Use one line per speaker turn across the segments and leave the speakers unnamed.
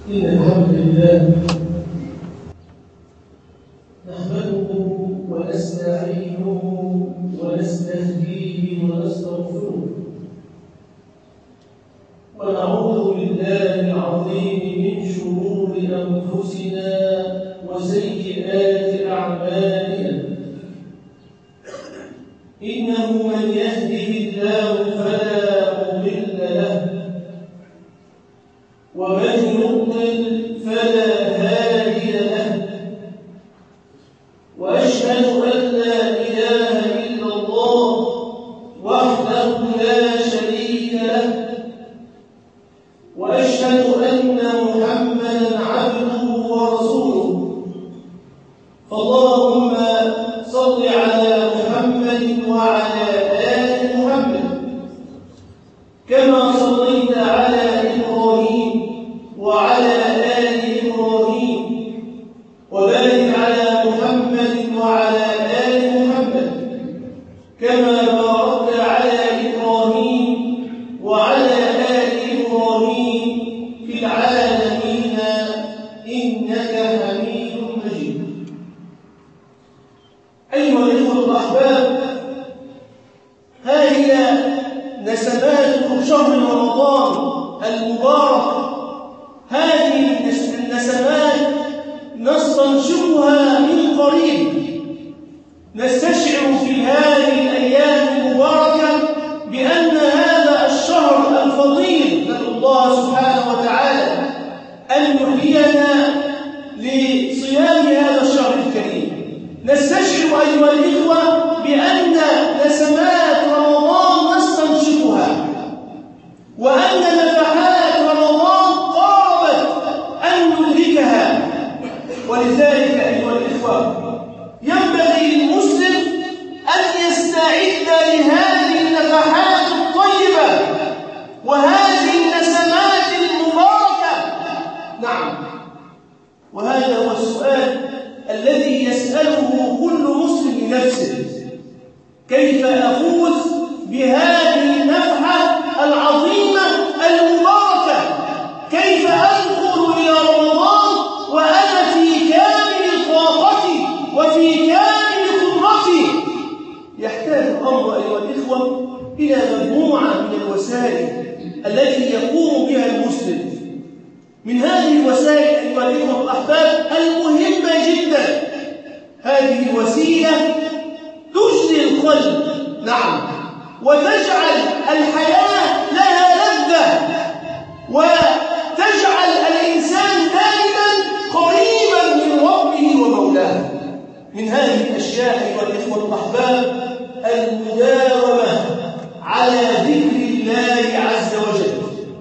إن الحمد لله نحمده ونستعينه ونستهديه ونستغفره ونعوذ بالله العظيم من شرور أنفسنا وسيئات أعمالنا إنه من يهده الله فلا مضل له ومن يضلل فلا هادي له وأشهد أن لا إله إلا الله وحده لا شريك له وأشهد أن محمدًا عبده ورسوله فاللهم صل على محمد وعلى آل محمد كما صليت على إبراهيم وعلى آل إبراهيم وبارك على محمد وعلى آل محمد كما باركت على إبراهيم وعلى آل إبراهيم في العالمين إنك حميد مجيد. أيها الإخوة الأحباب، هذه نسمات شهر رمضان المبارك. هذه النسمات نستنشقها من قريب، نستشعر في هذه الأيام المباركة بأن هذا الشهر الفضيل نسأل الله سبحانه وتعالى أن يحيينا لصيام هذا الشهر الكريم. نستشعر أيها الإخوة بأن نسمات رمضان نستنشقها وأن نفحات رمضان قاربت أن ندركها. ولذلك أيها الإخوة ينبغي للمسلم أن يستعد لهذه النفحات الطيبة وهذه النسمات المباركة. نعم، وهذا هو السؤال الذي يسأله كل مسلم لنفسه: كيف أفوز بهذه النفحة العظيمة المباركة؟ كيف أدخل إلى رمضان وأنا في كامل طاقتي وفي كامل قدرتي؟ يحتاج الأمر أيها الإخوة إلى مجموعة من الوسائل التي يقوم بها المسلم. من هذه الوسائل أيها الإخوة الأحباب المهمة جدا، هذه الوسيلة تجلي القلب، نعم، وتجعل الحياة لها لذة وتجعل الإنسان دائما قريبا من ربه ومولاه. من هذه الأشياء أيها الإخوة الأحباب المداومة على ذكر الله عز وجل،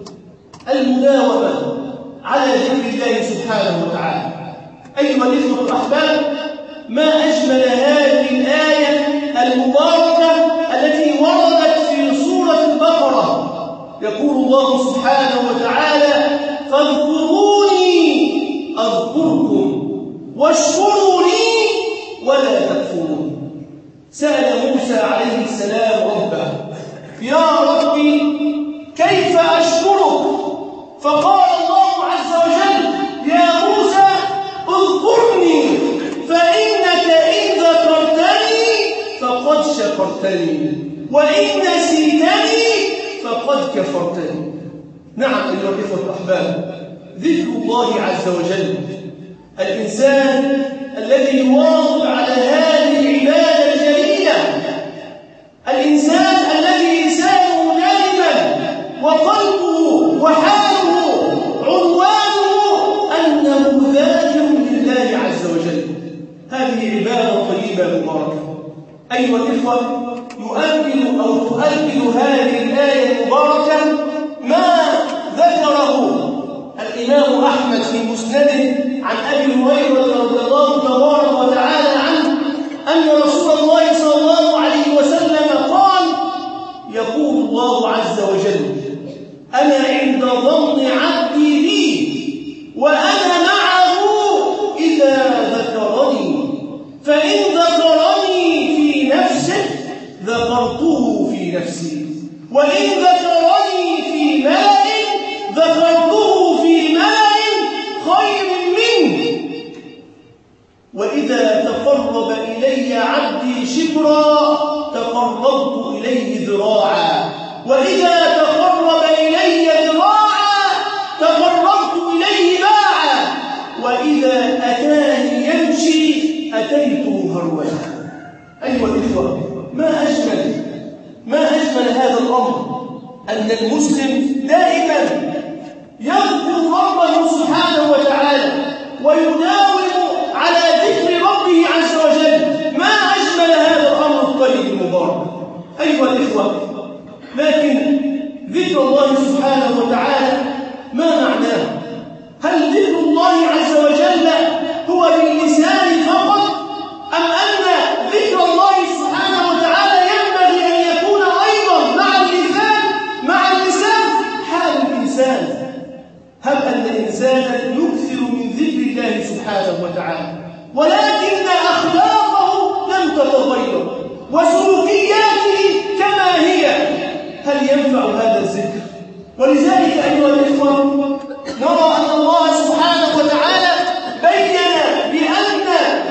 المداومة على ذكر الله سبحانه وتعالى. أيها الإخوة الأحباب، ما أجمل هذه الآية المباركة التي وردت في سورة البقرة. يقول الله سبحانه وتعالى: فاذكروني أذكركم واشكروا لي ولا تكفرون. سأل موسى عليه السلام ربه: يا ربي كيف أشكرك؟ فقال الله عز وجل: يا موسى اذكرني فإنك إن ذكرتني فقد شكرتني وإن نسيتني فقد كفرتني. نعم أيها الإخوة الأحباب، ذكر الله عز وجل، الإنسان الذي يواظب على هذه العبادة الجليلة، الإنسان الذي لسانه دائما وقلبه وحاله عنوانه أنه ذاكر لله عز وجل، هذه عبادة طيبة مباركة. أيها الإخوة، يؤكد أو تؤكد هذه الآية المباركة ما ذكره الإمام أحمد في مسنده عن أبي هريرة رضي الله تبارك وتعالى عنه أن رسول الله صلى الله عليه وسلم قال: يقول الله عز وجل: أنا عند ظن عبدي بي وأنا معه إذا ذكرني، فإن ذكرني في نفسه ذكرته في نفسي، وإن ذكرني في ملأ ذكرته في ملأ إلي عبدي شبرا تقربت إليه ذراعا، وإذا تقرب إلي ذراعا تقربت إليه باعا، وإذا أتاني يمشي أتيته هرولا. أيها الإخوة، ما أجمل هذا الأمر، أن المسلم دائما يذكر ربه سبحانه وتعالى ويداوم على ذكر ربه عز وجل. ما أجمل هذا الأمر الطيب المبارك أيها الإخوة. لكن ذكر الله سبحانه وتعالى ما معناه؟ هل ذكر الله عز وجل هو باللسان فقط، أم أن ذكر الله سبحانه وتعالى ينبغي أن يكون أيضا مع اللسان حال الإنسان؟ هل أن الإنسان يكثر من ذكر الله سبحانه وتعالى ولكن أخلاقه لم تتغير وسلوكياته كما هي، هل ينفع هذا الذكر؟ ولذلك أيها الإخوة نرى أن الله سبحانه وتعالى بين بأن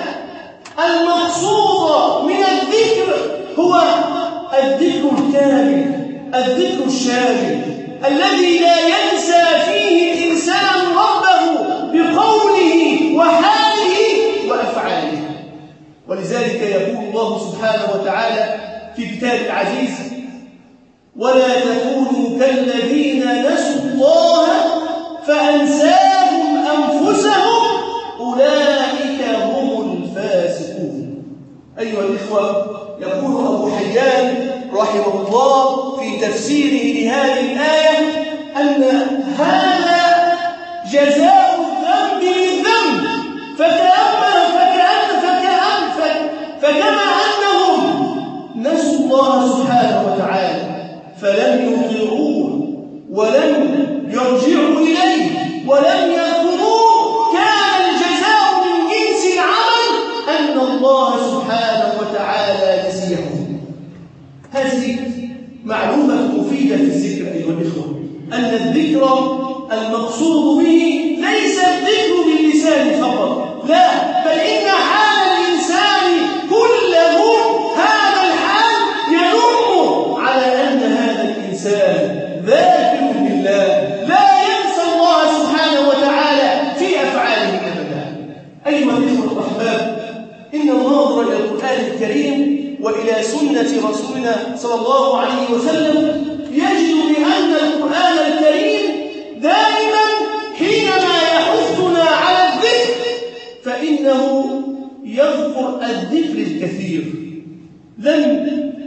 المقصود من الذكر هو الذكر الكامل، الذكر الشامل الذي لا ينسى فيه الإنسان ربه بقوله وحاله وأفعاله. ولذلك يقول الله سبحانه وتعالى في كتاب العزيز: ولا تكونوا كالذين نسوا الله فأنساهم أنفسهم أولئك هم الفاسقون. أيها الإخوة، يقول أبو حيان رحمه الله في تفسيره لهذه الآية أن هذا جزاء الذنب للذنب، فكما أنهم نسوا الله سبحانه وتعالى فلم يطيعوه ولم يرجعوا إليه ولم يذكروه، كان الجزاء من جنس العمل أن الله سبحانه وتعالى نسيهم. هذه معلومة مفيدة في الذكر أيها الإخوة، أن الذكر المقصود به ليس الذكر باللسان فقط، لا، بل إن حال الإنسان كله هذا الحال يدل على أن هذا الإنسان ذاكر لله لا ينسى الله سبحانه وتعالى في أفعاله أبدا. أيها الإخوة الأحباب، إن الناظر إلى القرآن الكريم وإلى سنة رسولنا صلى الله عليه وسلم يجد بأن القرآن الكريم دائما حينما يحثنا على الذكر فإنه يذكر الذكر الكثير. لم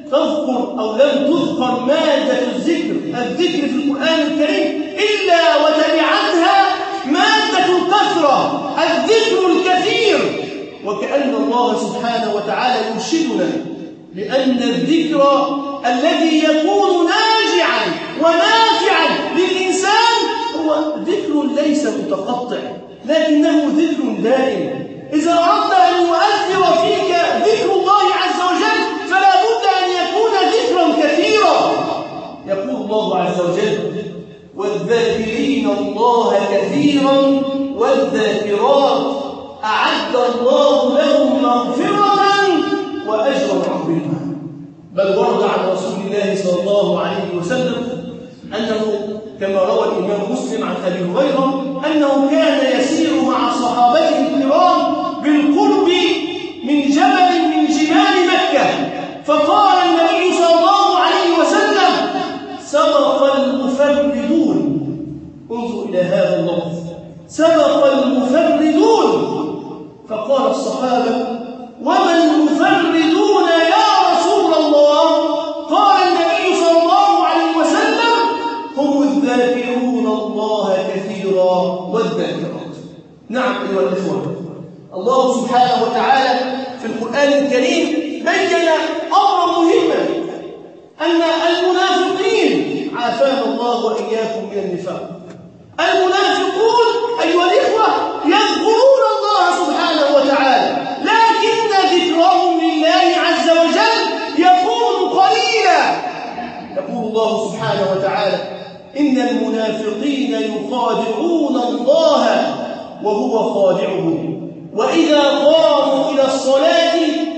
تذكر مادة الذكر في القرآن الكريم إلا وتبعتها مادة الكثرة، الذكر الكثير. وكأن الله سبحانه وتعالى يرشدنا لأن الذكر الذي يكون ناجعا ونافعا للإنسان هو ذكر ليس متقطع، لكنه ذكر دائم. إذا أردت أن يؤثر فيك ذكر الله عز وجل فلا بد أن يكون ذكرا كثيرا. يقول الله عز وجل: والذاكرين الله كثيرا والذاكرات أعد الله لهم مغفرة وأجرا عظيما. بل ورد عن رسول الله صلى الله عليه وسلم أنه كما روى الإمام مسلم عن أبي هريرة أنه كان يسير مع صحابته الكرام بالقرب من جبل من جبال مكة، فقال النبي صلى الله عليه وسلم: سبق المفردون. انظر إلى هذا اللفظ، سبق المفردون. فقال الصحابة: وما المفردون يا رسول الله؟ قال النبي صلى الله عليه وسلم: هم الذاكرون الله كثيرا والذاكرات. نعم أيها الإخوة، الله سبحانه وتعالى في القرآن الكريم بين أمرا مهما، أن المنافقين عافانا الله وإياكم من النفاق، المنافقون أيها الإخوة يذكرون الله سبحانه وتعالى، لكن ذكرهم لله عز وجل يكون قليلا. يقول الله سبحانه وتعالى: إن المنافقين يخادعون الله وهو خادعهم وإذا قاموا إلى الصلاة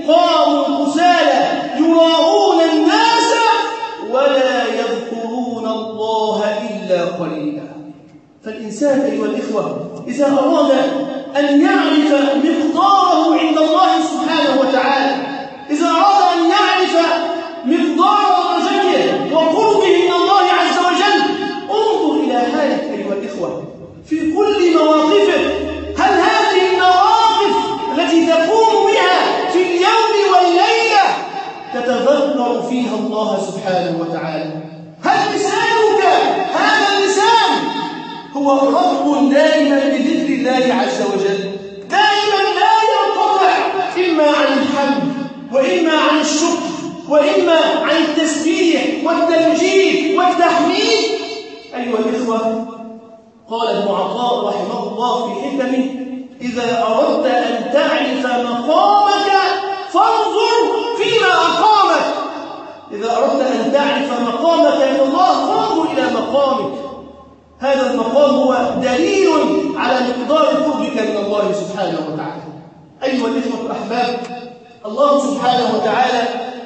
قاموا كسالى يراءون الناس ولا يذكرون الله إلا قليلا. فالإنسان أيها الإخوة إذا أراد أن يعرف مقداره عند الله سبحانه وتعالى، إذا أراد أن يعرف مقدار درجته وقربه من الله عز وجل، انظر إلى حالك أيها الإخوة في كل مواقفك. هل هذه المواقف التي تقوم بها في اليوم والليلة تتذكر فيها الله سبحانه وتعالى؟ هل لسانك هذا اللسان هو رب دائما بذكر الله عز وجل، دائما لا ينقطع إما عن الحمد وإما عن الشكر وإما عن التسبيح والتمجيد والتحميد؟ أيها الإخوة، قال ابن عطاء رحمه الله في حكمه: إذا أردت أن تعرف مقامك فانظر فيما أقامك. إذا أردت أن تعرف مقامك من الله فانظر إلى مقامك. هذا المقام هو دليل على مقدار قربك من الله سبحانه وتعالى. أيها الإخوة الأحباب، الله سبحانه وتعالى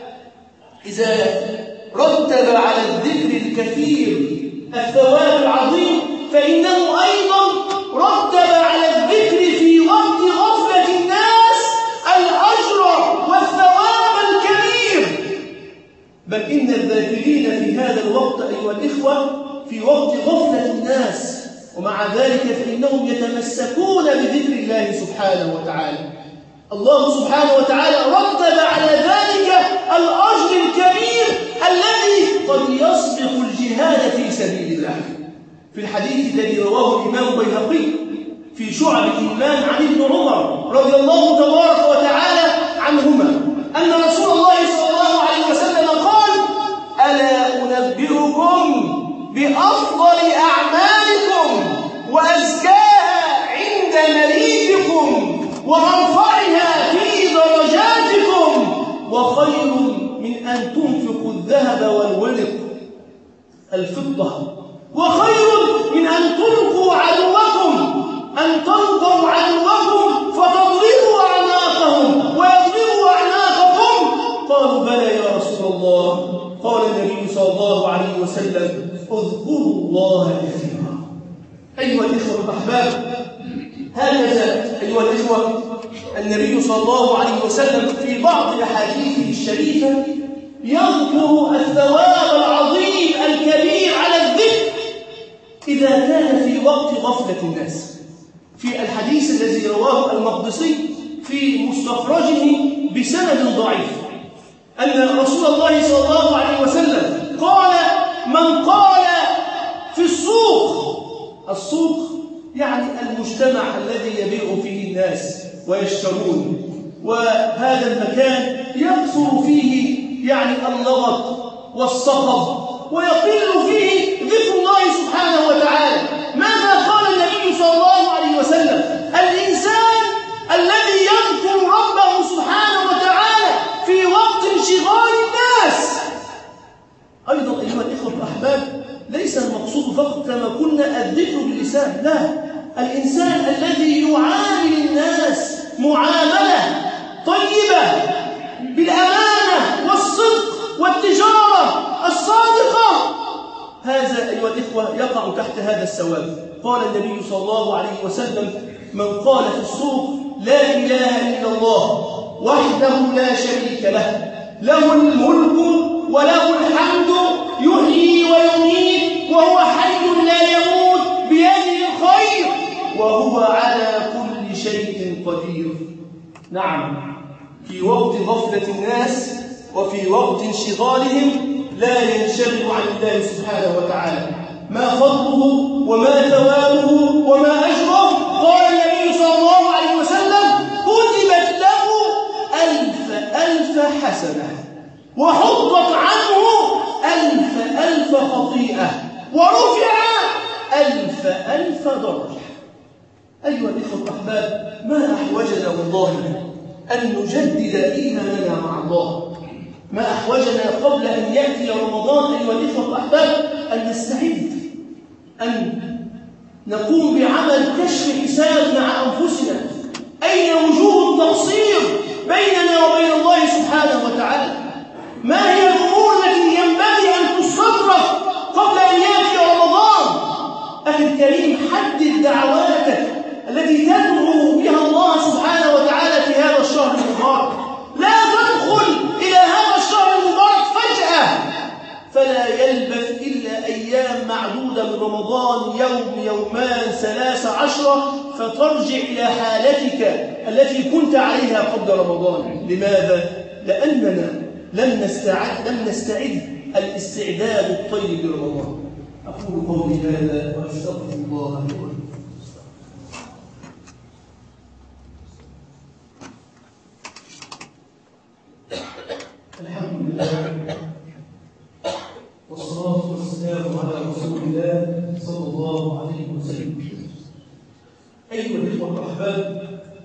إذا رتب على الذكر الكثير الثواب العظيم، فإنه أيضا رتب على الذكر في وقت غفلة الناس الأجر والثواب الكبير. بل إن الذاكرين في هذا الوقت أيها الإخوة في وقت غفلة الناس، ومع ذلك فإنهم يتمسكون بذكر الله سبحانه وتعالى. الله سبحانه وتعالى رتب على ذلك الأجر الكبير الذي قد يسبق الجهاد في سبيل الله. في الحديث الذي رواه الإمام البيهقي في شعب الإيمان عن ابن عمر رضي الله تبارك وتعالى عنهما أن رسول الله صلى الله عليه وسلم قال: ألا أنبئكم بأفضل أعمالكم وأزكاها عند مليككم وأرفعها في درجاتكم وخير من أن تنفقوا الذهب والورق الفضة، وخير من أن تلقوا عدوكم فتضربوا أعناقهم ويضربوا أعناقكم. قالوا: بلى يا رسول الله. قال النبي صلى الله عليه وسلم: اذكروا الله كثيرا. أيها الإخوة الأحباب، هكذا أيها الإخوة النبي صلى الله عليه وسلم في بعض أحاديثه الشريفة يذكر الثواب العظيم الكبير على الذكر إذا كان في وقت غفلة الناس. في الحديث الذي رواه المقدسي في مستخرجه بسند ضعيف أن رسول الله صلى الله عليه وسلم قال: من قال في السوق يعني المجتمع الذي يبيع فيه الناس ويشترون، وهذا المكان يكثر فيه يعني اللغط والصخب ويقل فيه ذكر الله سبحانه وتعالى. ماذا قال النبي صلى الله عليه وسلم؟ الإنسان الذي يذكر ربه سبحانه وتعالى في وقت انشغال الناس. أيضا أيها الإخوة الأحباب، ليس المقصود فقط كما قلنا الذكر باللسان، لا، الإنسان الذي يعامل الناس معاملة طيبة بالأمانة والصدق والتجارة الصادقة، هذا أيها الإخوة يقع تحت هذا الثواب. قال النبي صلى الله عليه وسلم: من قال في السوق: لا إله إلا الله وحده لا شريك له، له الملك وله الحمد، يحيي ويميت وهو حي لا يموت، بيده الخير وهو على كل شيء قدير. نعم، في وقت غفلة الناس وفي وقت انشغالهم لا ينشغل عن الله سبحانه وتعالى. ما فضله وما ثوابه وما أجره؟ قال النبي صلى الله عليه وسلم: كتبت له 1000 حسنة وحطت عنه 1000 خطيئة ورفع 1000 درجة. أيها الإخوة الأحباب، ما أحوجنا والله أن نجدد إيماننا مع الله، ما أحوجنا قبل أن يأتي رمضان أيها الإخوة الأحباب أن نستعد، أن نقوم بعمل كشف حساب مع أنفسنا. أين وجوه التقصير بيننا وبين الله سبحانه وتعالى؟ ما هي الأمور التي ينبغي أن تصرف قبل أن يأتي رمضان؟ أخي الكريم، حدد دعواتك التي تدعو بها الله سبحانه وتعالى في هذا الشهر المبارك. لا تدخل إلى هذا الشهر المبارك فجأة فلا يلبث إلا أيام معدودة من رمضان، يوم يومان 13 فترجع إلى حالتك التي كنت عليها قبل رمضان. لماذا؟ لأننا لم نستعد الاستعداد الطيب لرمضان. أقول قولي هذا وأستغفر الله لي ولكم. الحمد لله والصلاة والسلام على رسول الله صلى الله عليه وسلم. أيها الإخوة الأحباب،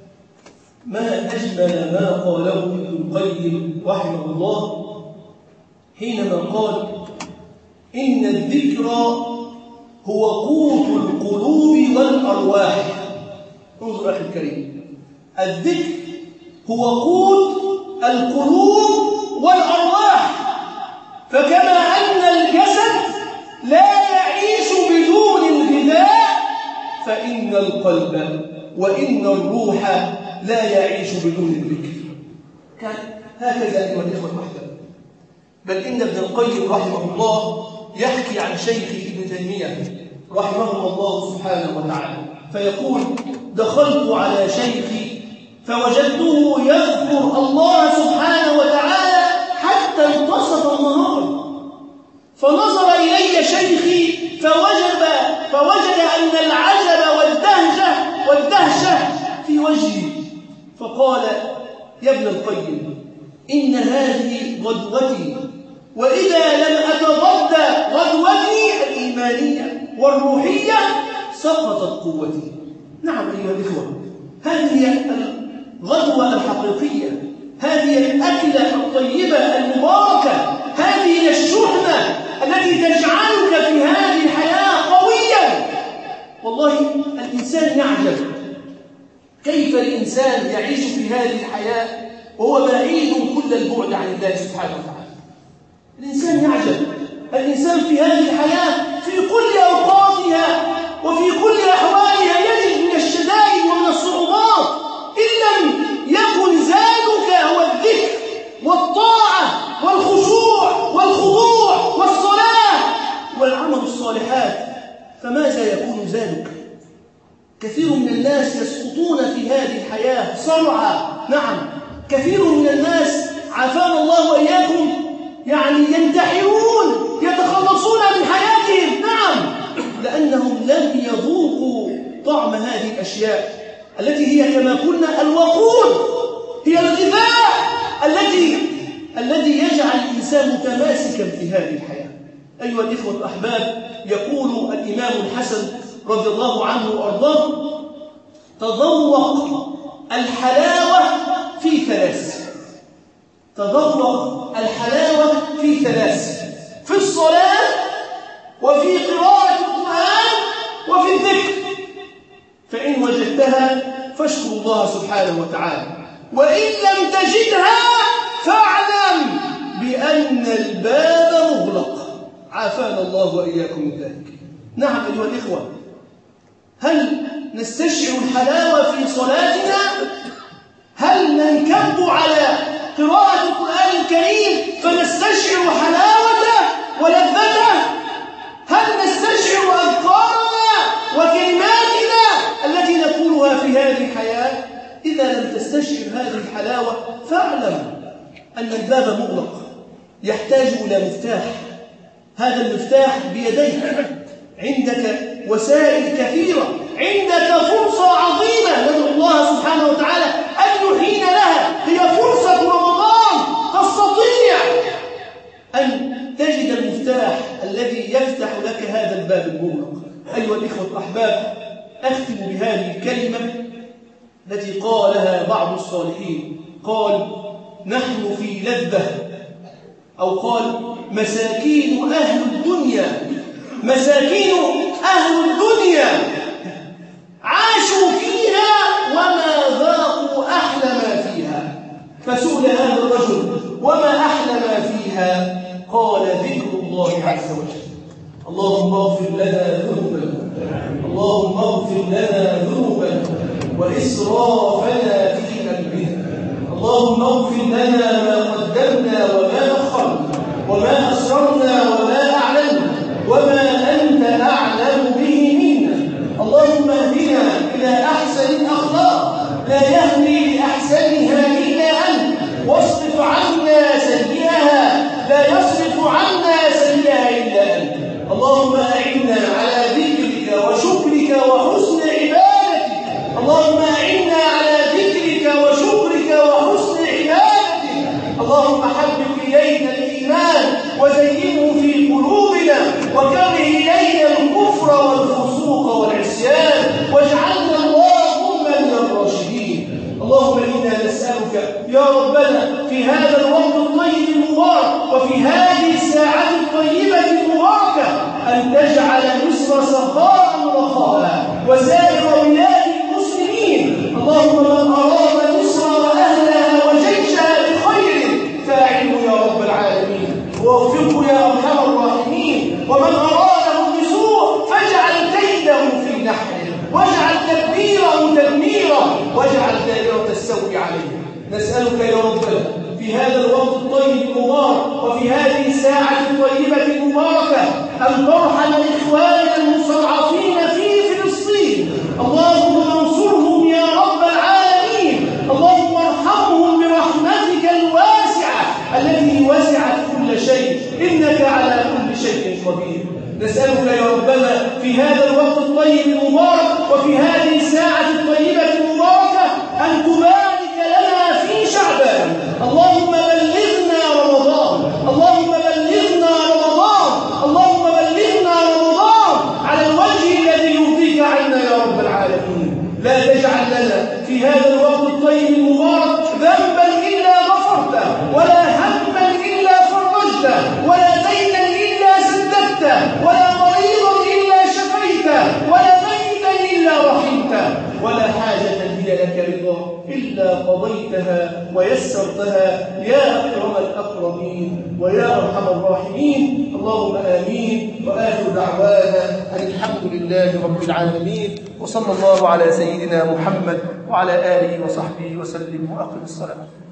ما أجمل ما قاله ابن القيم رحمه الله حينما قال: إن الذكر هو قوت القلوب والأرواح. انظر أخي الكريم، الذكر هو قوت القلوب والأرواح. فكما أن الجسد لا يعيش بدون الغذاء، فإن القلب وإن الروح لا يعيش بدون الذكر. هكذا أيها الإخوة الأحباب. بل إن ابن القيم رحمه الله يحكي عن شيخه ابن تيمية رحمه الله سبحانه وتعالى فيقول: دخلت على شيخي فوجدته يذكر الله سبحانه وتعالى حتى انتصف النهار، فنظر إلي شيخي فوجد أن العجب والدهشة في وجهي، فقال: يا ابن القيم، إن هذه غدوتي، وإذا لم أتغدى غدوتي الإيمانية والروحية سقطت قوتي. نعم أيها الإخوة، هذه الغدوة الحقيقية، هذه الأكلة الطيبة المباركة، هذه الشحنة التي تجعلك في هذه الحياة قويا. والله الإنسان يعجب كيف الإنسان يعيش في هذه الحياة وهو بعيد كل البعد عن الله سبحانه وتعالى. الإنسان يعجب، الإنسان في هذه الحياة في كل أوقاتها وفي كل أحوالها يجد من الشدائد ومن الصعوبات، إن لم يكن زادك هو الذكر والطاعة والخشوع والخضوع والصلاة والعمل الصالحات، فماذا يكون زادك؟ كثير من الناس يسقطون في هذه الحياة صرعى. نعم، كثير من الناس عافانا الله وإياكم ينتحرون، يتخلصون من حياتهم. نعم، لأنهم لم يذوقوا طعم هذه الأشياء التي هي كما قلنا الوقود، هي الغذاء الذي يجعل الإنسان متماسكا في هذه الحياة. أيها الإخوة الأحباب، يقول الإمام الحسن رضي الله عنه وأرضاه: تذوق الحلاوة في ثلاث. تذوق الحلاوة في ثلاث: في الصلاة، وفي قراءة القرآن، وفي الذكر. فإن وجدتها فاشكر الله سبحانه وتعالى، وإن لم تجدها فاعلم بأن الباب مغلق. عافانا الله وإياكم من ذلك. نعم أيها الإخوة، هل نستشعر الحلاوة في صلاتنا؟ هل ننكب على قراءة القرآن الكريم فنستشعر حلاوته ولذته؟ هل نستشعر أذكارنا وكلماتنا التي نقولها في هذه الحياة؟ إذا لم تستشعر هذه الحلاوة فاعلم أن الباب مغلق، يحتاج إلى مفتاح. هذا المفتاح بيديك، عندك وسائل كثيرة، عندك فرصة عظيمة ندعو الله سبحانه وتعالى أن يحين لها. هي فرصة رمضان، تستطيع أن تجد المفتاح الذي يفتح لك هذا الباب المغلق. أيها الإخوة الأحباب، أختم بهذه الكلمة التي قالها بعض الصالحين. قال: نحن في لذة، أو قال: مساكين أهل الدنيا، مساكين أهل الدنيا عاشوا فيها وما ذاقوا أحلى ما فيها. وما أحلى ما فيها؟ قال ذكر الله عز وجل. اللهم اغفر لنا ذنوبنا، اللهم اغفر لنا ذنوبنا وإسرافنا في أمرنا، اللهم اغفر لنا ما قدمنا وما أخرنا وما أسررنا وما أعلنا وما أنت أعلم به منا. اللهم اهدنا إلى أحسن الأخلاق لا يهدي لأحسنها إلا أنت، واصرف عنا سيئها لا يصرف عنا سيئها إلا أنت. اللهم أعنا على ذكرك وشكرك وحسن عبادتك، اللهم أعنا على ذكرك وشكرك وحسن عبادتك. اللهم حبب إلينا الإيمان وزينه في قلوبنا وكره إلينا الكفر والفسوق والعصيان واجعلنا اللهم من الراشدين. اللهم إنا نسألك يا ربنا في هذا الوقت الطيب المبارك وفي هذه الساعة الطيبة المباركة أن تجعل مصر سخاء رخاء وسائر بلاد المسلمين. اللهم من أراد مصر وأهلها وجيشها بخير فاعله يا رب العالمين ووفقه يا أرحم الراحمين، ومن أرادهم بسوء فاجعل كيده في نحره واجعل تدبيره تدميره واجعل دائرة السوء عليه. نسألك يا ربنا في هذا الوقت الطيب المبارك وفي هذه الساعة الطيبة المباركة أن ترحم إخواننا المستضعفين في فلسطين. اللهم انصرهم يا رب العالمين، اللهم ارحمهم برحمتك الواسعة التي وسعت كل شيء، إنك على كل شيء قدير. نسألك يا ربنا في هذا الوقت الطيب المبارك وفي هذه الساعة الطيبة المباركة أن تبارك لنا في شعبان. اللهم بلغنا رمضان، اللهم بلغنا رمضان، اللهم بلغنا رمضان على الوجه الذي يرضيك عنا يا رب العالمين. لا تجعل لنا في هذا الوقت الطيب المبارك ذنبا إلا غفرته، ولا هما إلا فرجته، ولا دينا إلا سددته، ولا مريضا إلا شفيته، ولا ميتا إلا رحمته، ولا حاجة هي لك رضا إلا قضيتها ويسرتها يا أكرم الأكرمين ويا أرحم الراحمين. اللهم آمين. وآخر دعوانا أن الحمد لله رب العالمين، وصلى الله على سيدنا محمد وعلى آله وصحبه وسلم، وأقم الصلاة.